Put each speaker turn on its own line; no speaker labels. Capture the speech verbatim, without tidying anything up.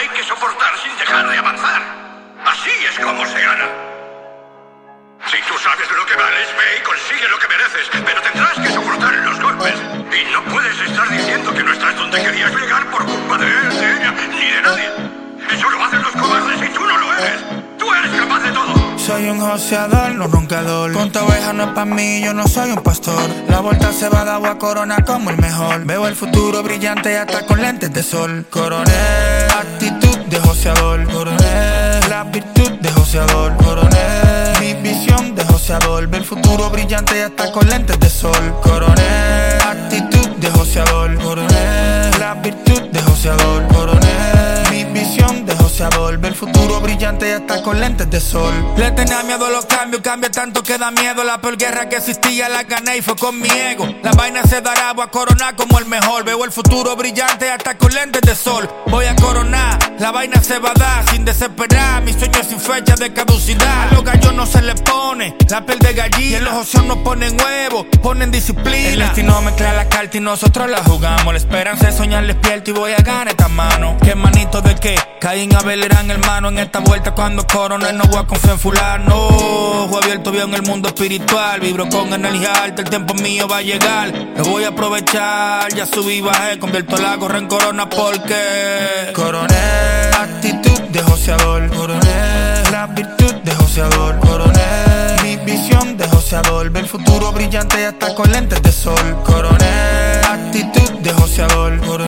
hay que soportar sin dejar de avanzar. Así es como se gana. Si tú sabes lo que vales, ve y consigue lo que mereces, pero tendrás que soportar los golpes. Y no puedes estar diciendo que no estás donde querías llegar por culpa de él, de ella, ni de nadie. Eso lo hacen los cobardes y tú no lo eres. Tú eres capaz de todo.
Soy un joseador, no roncador. Conta oveja no es pa' mí, yo no soy un pastor. La vuelta se va de agua corona como el mejor. Veo el futuro brillante y hasta con lentes de sol. Coroné, actitud de joseador. Coroné, la virtud de joseador. Coroné, mi visión de joseador. Ve el futuro brillante y hasta con lentes de sol. Coroné, actitud de joseador. Coroné, la virtud de joseador. Coroné, mi visión de joseador. Ve el futuro brillante y hasta con lentes de sol. Le tenía miedo a los cambios, cambia tanto que da miedo. La peor guerra que existía la gané y fue con mi ego. La vaina se dará, voy a coronar como el mejor. Veo el futuro brillante hasta con lentes de sol. Voy a coronar, la vaina se va a dar sin desesperar. Mis sueños sin fecha de caducidad. A los gallos no se les pone la piel de gallina. Y en los océanos no ponen huevos, ponen disciplina. El destino mezcla la carta y nosotros la jugamos. La esperanza es soñar despierto y voy a ganar esta mano. ¿Qué manito de qué? Caín Abel eran hermanos. En esta vuelta cuando coroné no voy a confiar en fulano. Ojo abierto bien el mundo espiritual. Vibro con energía alta, el tiempo mío va a llegar. Lo voy a aprovechar, ya subí, bajé. Convierto la gorra en corona porque coroné, actitud de joseador. Coroné, la virtud de joseador. Coroné, mi visión de joseador. Ve el futuro brillante y hasta con lentes de sol. Coroné, actitud de joseador.